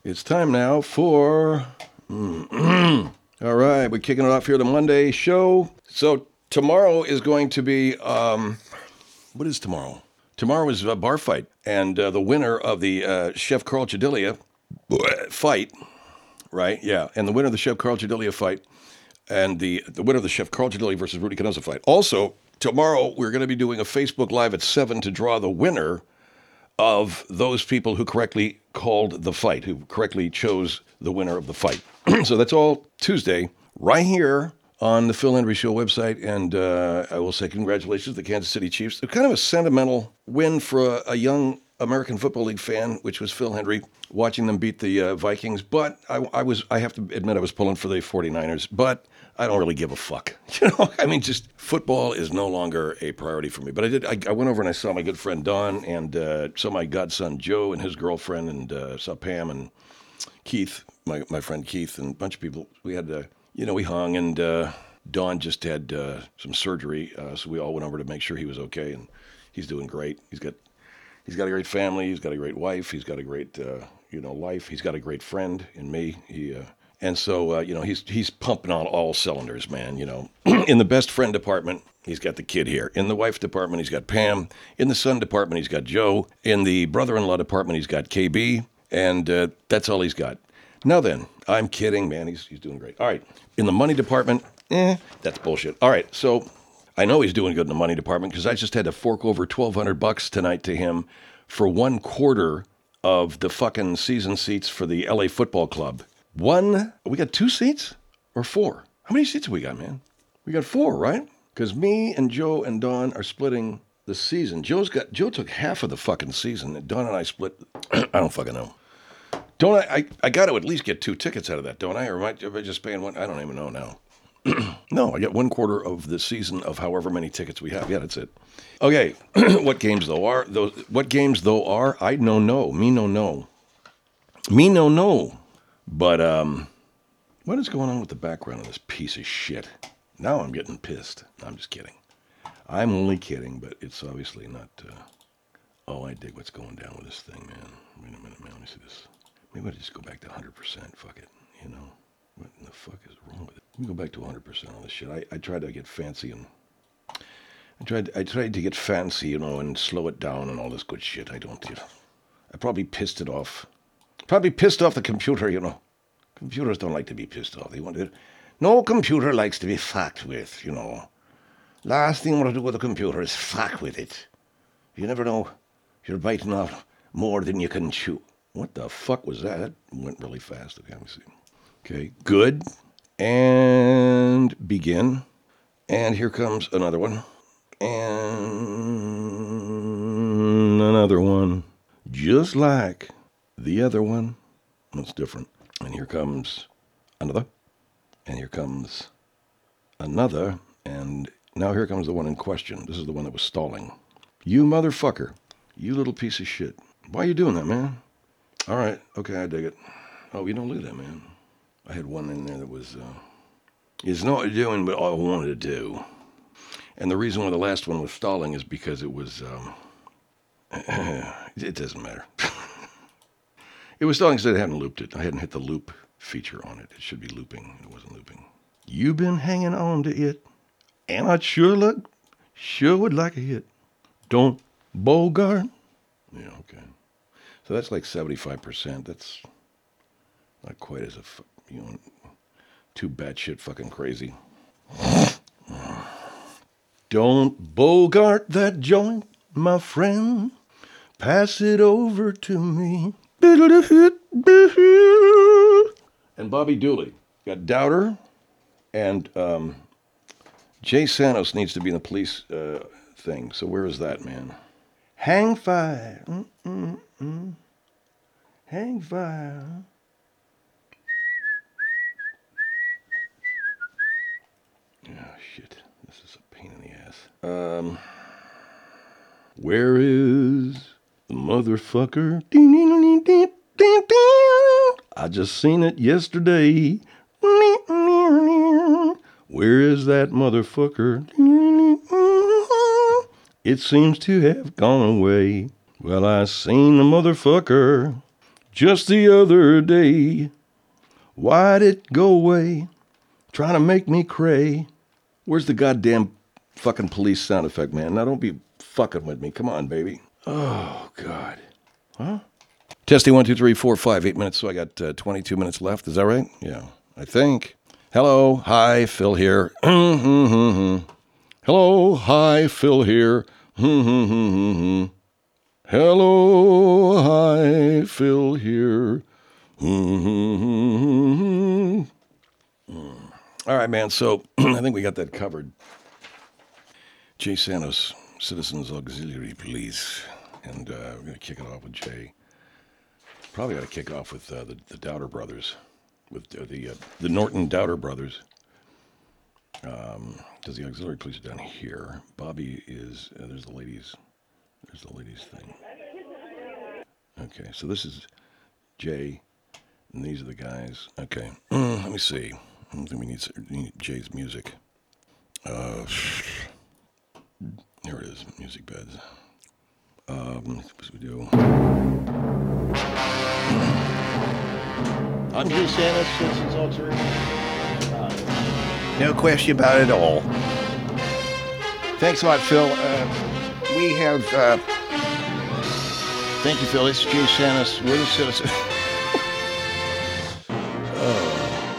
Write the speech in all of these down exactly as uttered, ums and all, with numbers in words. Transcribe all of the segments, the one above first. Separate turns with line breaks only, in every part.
It's time now for. All right, we're kicking it off here the Monday show. So tomorrow is going to be. Um, what is tomorrow? Tomorrow is a bar fight, and uh, the winner of the uh, Chef Carl Chedilia fight, right? Yeah, and the winner of the Chef Carl Chedilia fight, and the the winner of the Chef Carl Chedilia versus Rudy Canosa fight. Also, tomorrow we're going to be doing a Facebook Live at seven to draw the winner of those people who correctly called the fight, who correctly chose the winner of the fight. So that's all Tuesday, right here on the Phil Hendry Show website. And uh, I will say congratulations to the Kansas City Chiefs. It's kind of a sentimental win for a, a young American Football League fan, which was Phil Hendry, watching them beat the uh, Vikings. But I, I was, I have to admit, I was pulling for the 49ers. But I don't really give a fuck. You know, I mean, just football is no longer a priority for me. But I did. I, I went over and I saw my good friend Don, and uh, saw my godson Joe and his girlfriend, and uh, saw Pam and Keith, my my friend Keith, and a bunch of people. We had, uh, you know, we hung, and uh, Don just had uh, some surgery, uh, so we all went over to make sure he was okay, and he's doing great. He's got he's got a great family. He's got a great wife. He's got a great uh, you know life. He's got a great friend in me. He. Uh, And so, uh, you know, he's he's pumping on all cylinders, man, you know. In the best friend department, he's got the kid here. In the wife department, he's got Pam. In the son department, he's got Joe. In the brother-in-law department, he's got K B. And uh, that's all he's got. Now then, I'm kidding, man. He's, he's doing great. All right. In the money department, eh, that's bullshit. All right. So I know he's doing good in the money department because I just had to fork over twelve hundred bucks tonight to him for one quarter of the fucking season seats for the L A Football Club. One, we got two seats or four? How many seats have we got, man? We got four, right? Because me and Joe and Don are splitting the season. Joe's got, Joe took half of the fucking season, and Don and I split, I don't fucking know. Don't I, I, I got to at least get two tickets out of that, don't I? Or am I, am I just paying one? I don't even know now. No, I get one quarter of the season of however many tickets we have. Yeah, that's it. Okay, what games though are, those, what games though are, I no no, me no no. Me no no. But, um, what is going on with the background of this piece of shit? Now I'm getting pissed. I'm just kidding. I'm only kidding, but it's obviously not, uh, oh, I dig what's going down with this thing, man. Wait a minute, man. Let me see this. Maybe I'll just go back to one hundred percent. Fuck it. You know, what in the fuck is wrong with it? Let me go back to one hundred percent on this shit. I, I tried to get fancy and, I tried, I tried to get fancy, you know, and slow it down and all this good shit. I don't, you know, I probably pissed it off. Probably pissed off the computer, you know. Computers don't like to be pissed off. They want to. No computer likes to be fucked with, you know. Last thing you want to do with a computer is fuck with it. You never know. You're biting off more than you can chew. What the fuck was that? That went really fast. Okay, let me see. Okay, good. And begin. And here comes another one. And another one. Just like the other one. That's different. And here comes another. And here comes another. And now here comes the one in question. This is the one that was stalling. You motherfucker. You little piece of shit. Why are you doing that, man? All right. Okay, I dig it. Oh, you don't look at that, man. I had one in there that was, uh, it's not doing what I wanted to do. And the reason why the last one was stalling is because it was, um, it doesn't matter. It was stalling because I hadn't looped it. I hadn't hit the loop feature on it. It should be looping. It wasn't looping. You've been hanging on to it, and I sure look, sure would like a hit. Don't Bogart. Yeah, okay. So that's like seventy-five percent. That's not quite as a, you know, too batshit fucking crazy. Don't Bogart that joint, my friend. Pass it over to me. And Bobby Dooley. Got Doubter. And um, Jay Santos needs to be in the police uh, thing. So where is that, man? Hang fire. Mm-mm-mm. Hang fire. Oh, shit. This is a pain in the ass. Um, where is the motherfucker? I just seen it yesterday. Where is that motherfucker? It seems to have gone away. Well, I seen the motherfucker Just the other day, why'd it go away? Trying to make me cray. Where's the goddamn fucking police sound effect, man? Now don't be fucking with me. Come on, baby. Oh, God. Huh? Testing one, two, three, four, five, eight minutes. So I got uh, twenty-two minutes left. Is that right? Yeah, I think. Hello, hi, Phil here. Hello, hi, Phil here. Hello, hi, Phil here. All right, man. So I think we got that covered. Jay Santos, Citizens Auxiliary Police. And uh, we're going to kick it off with Jay. Probably got to kick off with uh, the, the Dowder brothers, with uh, the uh, the Norton Dowder brothers. Um, because the auxiliary police are down here. Bobby is uh, there's the ladies. There's the ladies thing. Okay, so this is Jay, and these are the guys. Okay, mm, let me see. I think we need, we need Jay's music. Uh, here it is, music beds. Um, what we do?
I'm Jay Santos, Citizens Auxiliary. No question about it at all. Thanks a lot, Phil. Uh, we have. Uh, thank you, Phil. This is Jay Santos. We're the Citizens. oh.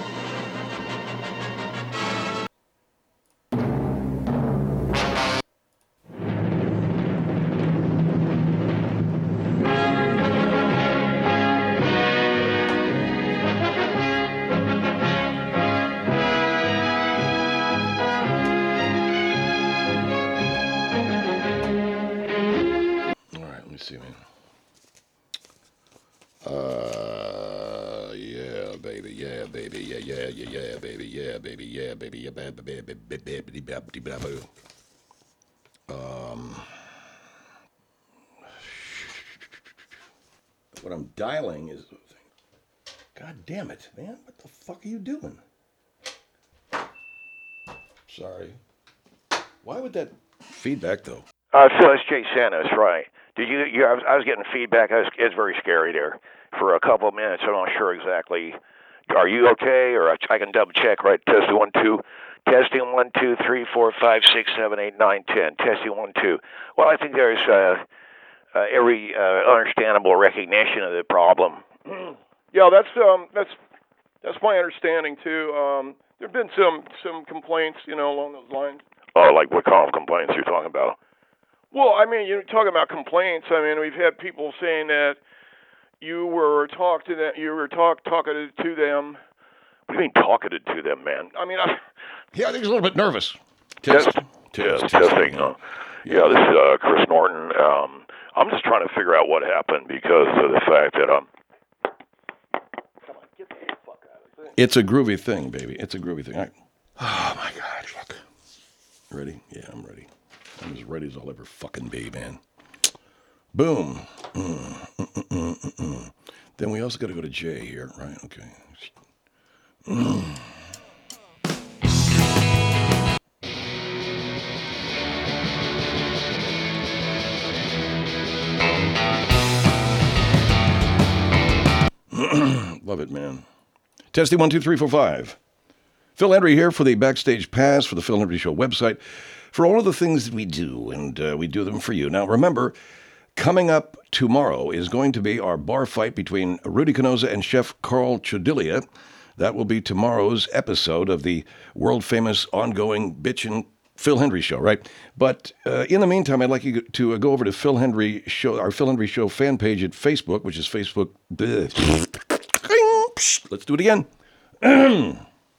Um, what I'm dialing is, God damn it, man! What the fuck are you doing? Sorry. Why would that feedback though?
Uh, Phil, it's Jay Santos, right? Did you? you I, was, I was getting feedback. I was, it's very scary there for a couple of minutes. I'm not sure exactly. Are you okay? Or I, I can double check, right? Testing one, two. Testing one, two, three, four, five, six, seven, eight, nine, ten. Testing one, two. Well, I think there's uh, uh, every uh, understandable recognition of the problem.
Yeah, that's um, that's that's my understanding too. Um, there've been some some complaints, you know, along those lines.
Oh, like what kind of complaints you're talking about?
Well, I mean, you're talking about complaints. I mean, we've had people saying that you were talk to them, you were talk talkative to them.
What do you mean talkative to them, man?
I mean, I,
yeah, I think he's a little bit nervous.
Test, test, test testing. Huh? Yeah, this is uh, Chris Norton. Um, I'm just trying to figure out what happened because of the fact that um.
Come on, get the fuck out of it.
It's a groovy thing, baby. It's a groovy thing. I, oh my God, fuck. Ready? Yeah, I'm ready. I'm as ready as I'll ever fucking be, man. Boom. Mm, mm, mm, mm, mm, mm. Then we also got to go to Jay here, right? Okay. Mm. Love it, man. Testing one, two, three, four, five. Phil Hendry here for the Backstage Pass for the Phil Hendry Show website for all of the things that we do, and uh, we do them for you. Now, remember, coming up tomorrow is going to be our bar fight between Rudy Canosa and Chef Carl Chodilia. That will be tomorrow's episode of the world-famous ongoing Bitchin' Phil Hendry Show, right? But uh, in the meantime, I'd like you to uh, go over to Phil Hendry Show, our Phil Hendry Show fan page at Facebook, which is Facebook. Let's do it again.